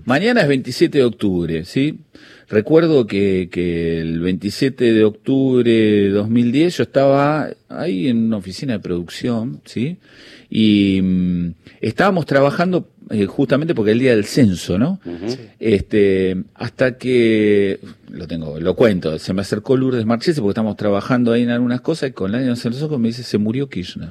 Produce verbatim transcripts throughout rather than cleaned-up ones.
Mañana es veintisiete de octubre, ¿sí? Recuerdo que, que el veintisiete de octubre de dos mil diez yo estaba ahí en una oficina de producción, ¿sí? Y mmm, estábamos trabajando eh, justamente porque el día del censo, ¿no? Uh-huh. Sí. Este, hasta que, lo tengo, lo cuento, se me acercó Lourdes Marchese porque estábamos trabajando ahí en algunas cosas y con la en los ojos me dice, se murió Kirchner.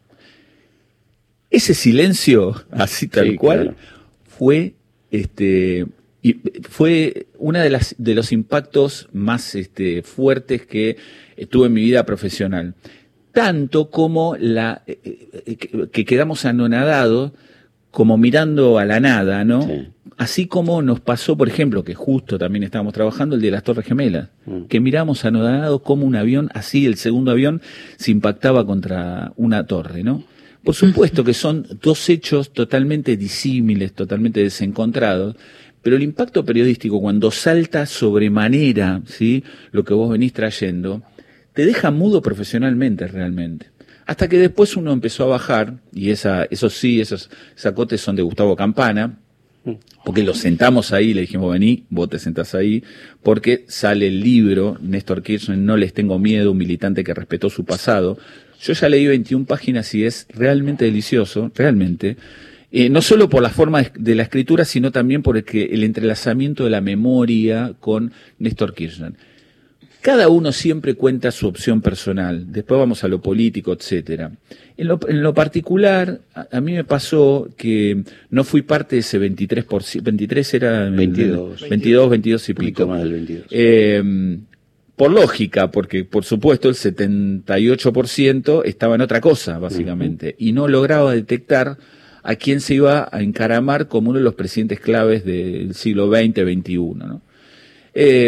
Ese silencio, así tal sí, cual, claro. fue, este, y fue una de las de los impactos más este, fuertes que tuve en mi vida profesional. Tanto como la eh, que, que quedamos anonadados, como mirando a la nada, ¿no? Sí. Así como nos pasó, por ejemplo, que justo también estábamos trabajando el de las Torres Gemelas, mm. que miramos anonadados como un avión, así el segundo avión se impactaba contra una torre, ¿no? Por supuesto que son dos hechos totalmente disímiles, totalmente desencontrados, pero el impacto periodístico cuando salta sobremanera, ¿sí? Lo que vos venís trayendo, te deja mudo profesionalmente realmente. Hasta que después uno empezó a bajar, y esa, esos sí, esos sacotes son de Gustavo Campana, porque lo sentamos ahí, le dijimos, vení, vos te sentás ahí, porque sale el libro, Néstor Kirchner, No les tengo miedo, un militante que respetó su pasado. Yo ya leí veintiuna páginas y es realmente delicioso, realmente, eh, no solo por la forma de la escritura, sino también por el, que, el entrelazamiento de la memoria con Néstor Kirchner. Cada uno siempre cuenta su opción personal, después vamos a lo político, etcétera. En lo, en lo particular, a, a mí me pasó que no fui parte de ese veintitrés por ciento, veintitrés era... veintidós. veintidós, veintidós y pico. Más del veintidós. Eh, por lógica, porque por supuesto el setenta y ocho por ciento estaba en otra cosa, básicamente, uh-huh. y no lograba detectar a quién se iba a encaramar como uno de los presidentes claves del siglo veinte, veintiuno, ¿no? Eh,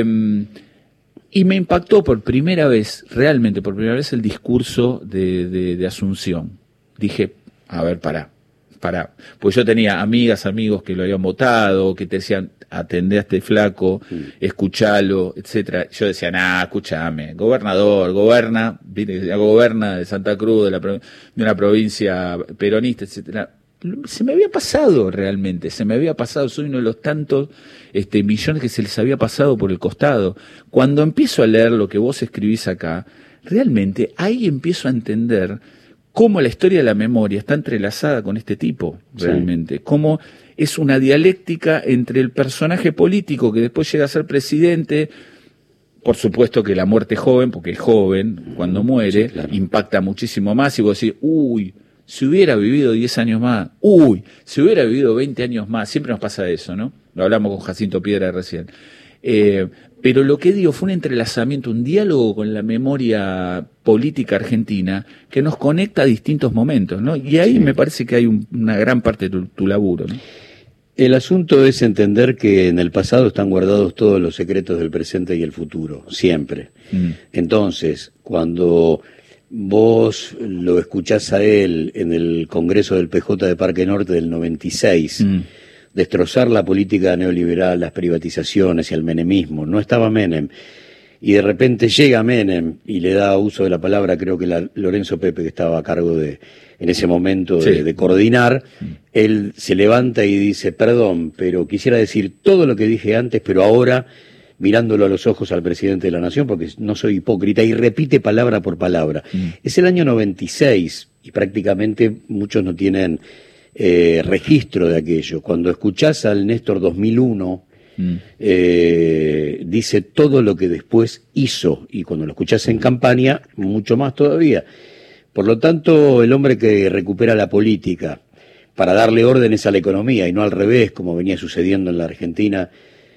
Y me impactó por primera vez, realmente por primera vez, el discurso de, de, de Asunción. Dije, a ver, pará, pará. Pues yo tenía amigas, amigos que lo habían votado, que te decían, atendé a este flaco, escuchalo, etcétera. Yo decía, nah, escúchame, gobernador, goberna, goberna de Santa Cruz, de, la, de una provincia peronista, etcétera. Se me había pasado realmente, se me había pasado, soy uno de los tantos este, millones que se les había pasado por el costado. Cuando empiezo a leer lo que vos escribís acá, realmente ahí empiezo a entender cómo la historia de la memoria está entrelazada con este tipo, realmente, sí. Cómo es una dialéctica entre el personaje político que después llega a ser presidente. Por supuesto que la muerte joven, porque es joven, cuando muere, sí, claro. Impacta muchísimo más y vos decís, uy, si hubiera vivido diez años más, uy, si hubiera vivido veinte años más, siempre nos pasa eso, ¿no? Lo hablamos con Jacinto Piedra recién. Eh, pero lo que digo fue un entrelazamiento, un diálogo con la memoria política argentina que nos conecta a distintos momentos, ¿no? Y ahí sí. Me parece que hay un, una gran parte de tu, tu laburo, ¿no? El asunto es entender que en el pasado están guardados todos los secretos del presente y el futuro, siempre. Mm. Entonces, cuando vos lo escuchás a él en el Congreso del P J de Parque Norte del noventa y seis, mm. destrozar la política neoliberal, las privatizaciones y el menemismo. No estaba Menem. Y de repente llega Menem y le da uso de la palabra, creo que la, Lorenzo Pepe, que estaba a cargo de, en ese momento, sí. de, de coordinar, mm. él se levanta y dice, perdón, pero quisiera decir todo lo que dije antes, pero ahora mirándolo a los ojos al presidente de la Nación, porque no soy hipócrita, y repite palabra por palabra. Mm. Es el año noventa y seis, y prácticamente muchos no tienen eh, registro de aquello. Cuando escuchás al Néstor dos mil uno, mm. eh, dice todo lo que después hizo, y cuando lo escuchás en campaña, mucho más todavía. Por lo tanto, el hombre que recupera la política para darle órdenes a la economía, y no al revés, como venía sucediendo en la Argentina,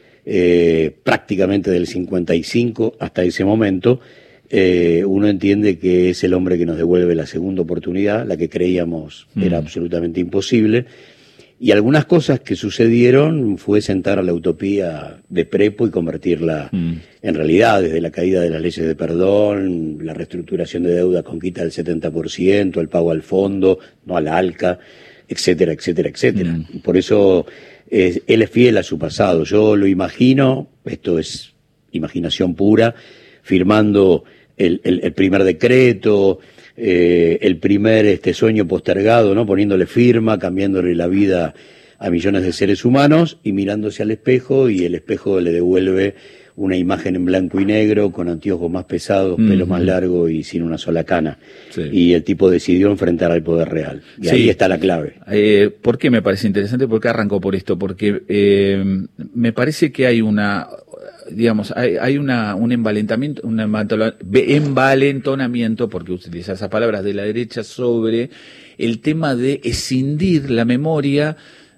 Eh, prácticamente del cincuenta y cinco hasta ese momento, eh, uno entiende que es el hombre que nos devuelve la segunda oportunidad, la que creíamos mm. era absolutamente imposible, y algunas cosas que sucedieron fue sentar a la utopía de Prepo y convertirla mm. en realidad, desde la caída de las leyes de perdón, la reestructuración de deuda con quita del setenta por ciento, el pago al fondo, no al ALCA, etcétera, etcétera, etcétera. Mm. Por eso Eh, él es fiel a su pasado. Yo lo imagino, esto es imaginación pura, firmando el, el, el primer decreto, eh, el primer este sueño postergado, ¿no? Poniéndole firma, cambiándole la vida a millones de seres humanos y mirándose al espejo, y el espejo le devuelve una imagen en blanco y negro, con anteojos más pesados, uh-huh. pelo más largo y sin una sola cana. Sí. Y el tipo decidió enfrentar al poder real. Y sí. ahí está la clave. Eh, ¿Por qué me parece interesante? ¿Por qué arrancó por esto? Porque eh, me parece que hay una... digamos, hay, hay una, un envalentamiento, un envalentonamiento, porque utiliza esas palabras, de la derecha sobre el tema de escindir la memoria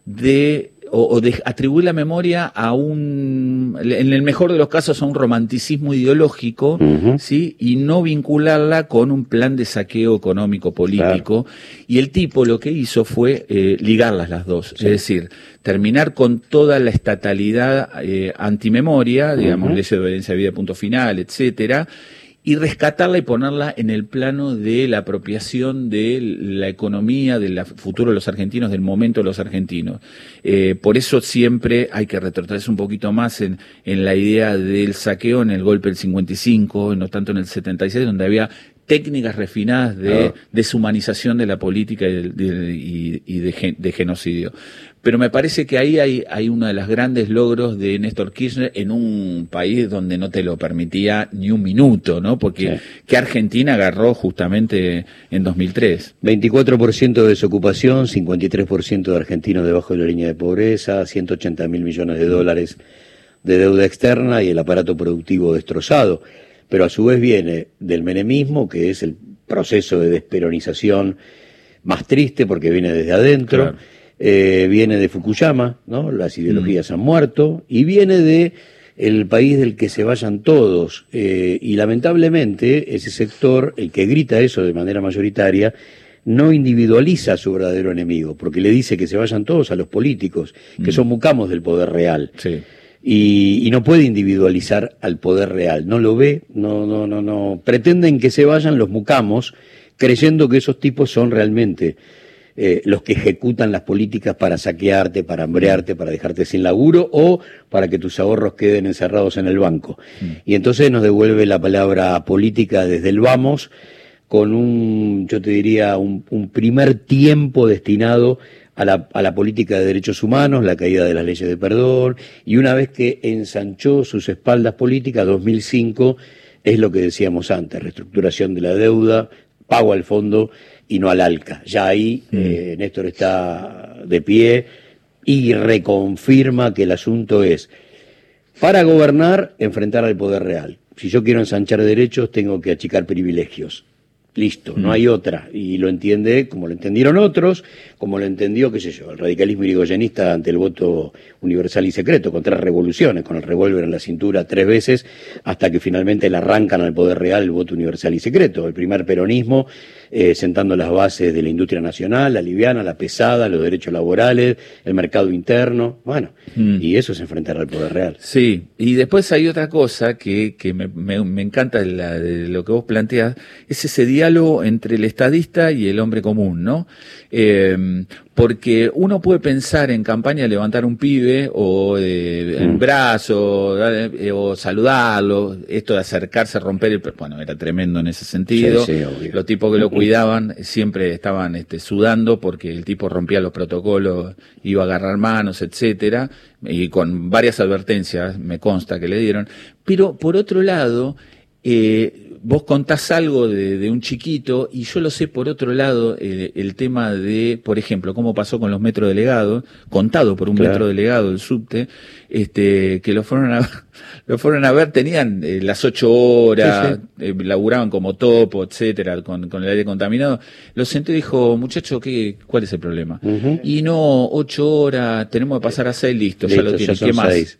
de, o, o de atribuir la memoria a un, en el mejor de los casos, a un romanticismo ideológico, uh-huh. ¿sí? Y no vincularla con un plan de saqueo económico político. Claro. Y el tipo lo que hizo fue eh, ligarlas las dos, sí. es decir, terminar con toda la estatalidad eh, antimemoria, digamos, uh-huh. leyes de obediencia de vida, punto final, etcétera, y rescatarla y ponerla en el plano de la apropiación de la economía, del futuro de los argentinos, del momento de los argentinos. Eh, por eso siempre hay que retrotraerse un poquito más en, en la idea del saqueo, en el golpe del cincuenta y cinco, no tanto en el setenta y seis, donde había técnicas refinadas de oh. deshumanización de la política y, de, y, y de, de genocidio. Pero me parece que ahí hay, hay uno de los grandes logros de Néstor Kirchner en un país donde no te lo permitía ni un minuto, ¿no? Porque sí. que Argentina agarró justamente en dos mil tres. veinticuatro por ciento de desocupación, cincuenta y tres por ciento de argentinos debajo de la línea de pobreza, ciento ochenta mil millones de dólares de deuda externa y el aparato productivo destrozado. Pero a su vez viene del menemismo, que es el proceso de desperonización más triste porque viene desde adentro. Claro. Eh, viene de Fukuyama, ¿no? Las ideologías mm. han muerto, y viene de el país del que se vayan todos, eh, y lamentablemente ese sector, el que grita eso de manera mayoritaria, no individualiza a su verdadero enemigo, porque le dice que se vayan todos a los políticos, mm. que son mucamos del poder real. Sí. Y, y no puede individualizar al poder real, no lo ve, no, no, no, no, pretenden que se vayan los mucamos, creyendo que esos tipos son realmente Eh, los que ejecutan las políticas para saquearte, para hambrearte, para dejarte sin laburo o para que tus ahorros queden encerrados en el banco. Mm. Y entonces nos devuelve la palabra política desde el vamos, con un, yo te diría, un, un primer tiempo destinado a la, a la política de derechos humanos, la caída de las leyes de perdón, y una vez que ensanchó sus espaldas políticas, dos mil cinco, es lo que decíamos antes, reestructuración de la deuda, pago al fondo y no al ALCA. Ya ahí mm. eh, Néstor está de pie y reconfirma que el asunto es, para gobernar, enfrentar al poder real. Si yo quiero ensanchar derechos, tengo que achicar privilegios. Listo, mm. no hay otra. Y lo entiende como lo entendieron otros, como lo entendió, qué sé yo, el radicalismo irigoyenista ante el voto universal y secreto, con tres revoluciones, con el revólver en la cintura tres veces, hasta que finalmente le arrancan al poder real el voto universal y secreto. El primer peronismo, eh, sentando las bases de la industria nacional, la liviana, la pesada, los derechos laborales, el mercado interno, bueno, mm. y eso es enfrentar al poder real. Sí, y después hay otra cosa que, que me, me, me encanta de, la, de lo que vos planteás, es ese diálogo entre el estadista y el hombre común, ¿no? Eh, porque uno puede pensar en campaña de levantar un pibe o eh, en brazo eh, o saludarlo, esto de acercarse, romper el... Bueno, era tremendo en ese sentido. Sí, sí, los tipos que lo cuidaban siempre estaban este, sudando porque el tipo rompía los protocolos, iba a agarrar manos, etcétera, y con varias advertencias, me consta que le dieron. Pero por otro lado, eh, vos contás algo de, de un chiquito, y yo lo sé por otro lado, eh, el tema de, por ejemplo, cómo pasó con los metrodelegados, contado por un claro. metrodelegado del subte, este, que lo fueron a, lo fueron a ver, tenían eh, las ocho horas, sí, sí. Eh, laburaban como topo, etcétera, con, con el aire contaminado. Lo sentó y dijo, muchacho, ¿qué, cuál es el problema? Uh-huh. Y no, ocho horas, tenemos que pasar a seis, listo, listo ya lo tienen, ¿qué más? Seis.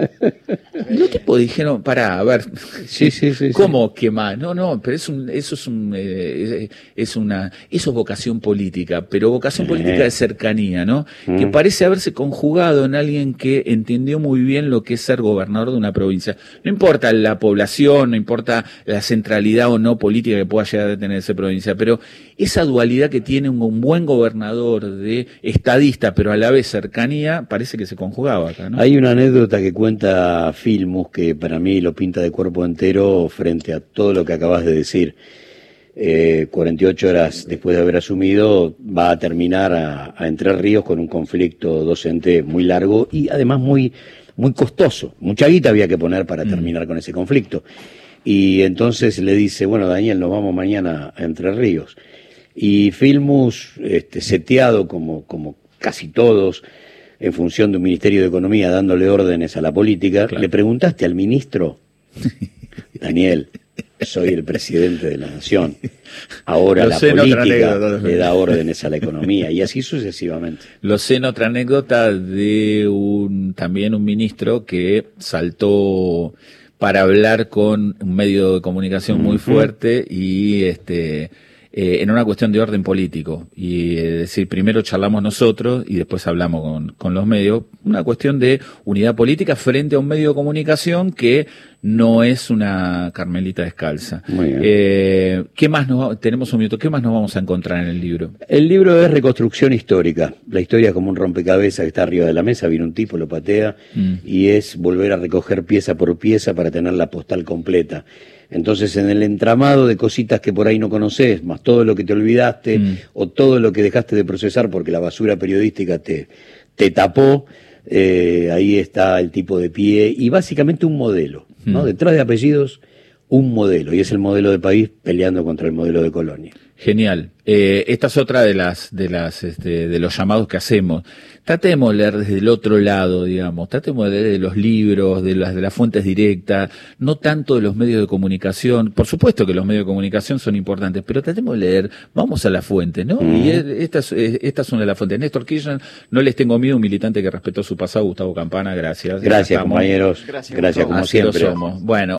Y los tipos dijeron, pará, a ver, sí, sí, sí, ¿cómo sí. que más? No, no, pero es un, eso es un, eh, es una, eso es vocación política, pero vocación política de cercanía, ¿no? Mm. Que parece haberse conjugado en alguien que entendió muy bien lo que es ser gobernador de una provincia. No importa la población, no importa la centralidad o no política que pueda llegar a tener esa provincia, pero esa dualidad que tiene un, un buen gobernador de estadista, pero a la vez cercanía, parece que se conjugaba acá, ¿no? Hay una anécdota que cuenta Filmus que para mí lo pinta de cuerpo entero frente a todo lo que acabas de decir. eh, cuarenta y ocho horas después de haber asumido, va a terminar a, a Entre Ríos con un conflicto docente muy largo y además muy, muy costoso. Mucha guita había que poner para mm. terminar con ese conflicto. Y entonces le dice, bueno, Daniel, nos vamos mañana a Entre Ríos. Y Filmus, este, seteado como, como casi todos, en función de un Ministerio de Economía dándole órdenes a la política, claro. Le preguntaste al ministro, Daniel, soy el presidente de la nación, ahora Lo la sé, política le da órdenes a la economía, y así sucesivamente. Lo sé en otra anécdota de un también un ministro que saltó para hablar con un medio de comunicación muy uh-huh. fuerte y este eh, en una cuestión de orden político. Y es eh, decir, primero charlamos nosotros y después hablamos con, con los medios. Una cuestión de unidad política frente a un medio de comunicación que no es una Carmelita descalza. Muy bien. Eh, ¿Qué más nos, tenemos un minuto, qué más nos vamos a encontrar en el libro? El libro es reconstrucción histórica. La historia es como un rompecabezas que está arriba de la mesa, viene un tipo, lo patea, mm. y es volver a recoger pieza por pieza para tener la postal completa. Entonces, en el entramado de cositas que por ahí no conoces, más todo lo que te olvidaste, mm. o todo lo que dejaste de procesar porque la basura periodística te, te tapó, eh, ahí está el tipo de pie, y básicamente un modelo, ¿no? Mm. Detrás de apellidos, un modelo, y es el modelo de país peleando contra el modelo de colonia. Genial. Eh, esta es otra de las, de las, este, de los llamados que hacemos. Tratemos de leer desde el otro lado, digamos. Tratemos de leer de los libros, de las, de las fuentes directas, no tanto de los medios de comunicación. Por supuesto que los medios de comunicación son importantes, pero tratemos de leer, vamos a la fuente, ¿no? Mm. Y esta es, esta es una de las fuentes. Néstor Kirchner, no les tengo miedo, un militante que respetó su pasado, Gustavo Campana, gracias. Gracias, compañeros. Gracias, gracias como Así siempre. Lo somos. Bueno.